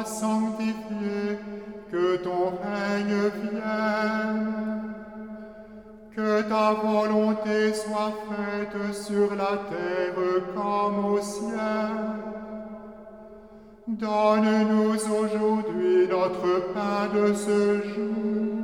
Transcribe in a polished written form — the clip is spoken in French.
sois sanctifié, que ton règne vienne. Que ta volonté soit faite sur la terre comme au ciel. Donne-nous aujourd'hui notre pain de ce jour.